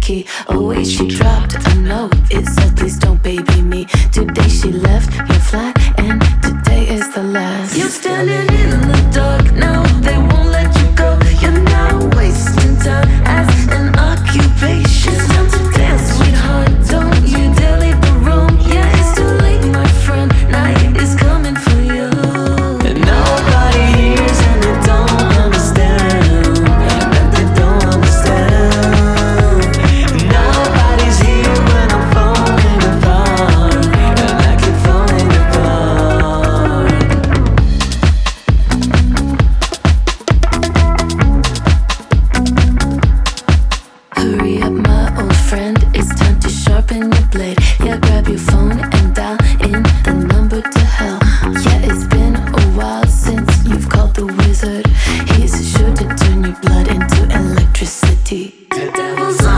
key. Oh wait, she dropped a note. It said, please don't baby me. Today she left, you're fly, and today is the last. You're standing in the dark now, they won't let you go. You're now wasting time as an occupation. It's time to dance, sweetheart, don't you dare leave the room. Yeah, it's too late, my friend, night is coming for you. And nobody hears and they don't understand, that they don't understand. Nobody's here when I'm falling apart, and I keep falling apart. Hurry up, my old friend, it's time to sharpen your blade. Yeah, grab your phone and dial in the number to hell. Yeah, it's been a while since you've called the wizard. He's sure to turn your blood into electricity. The devil's on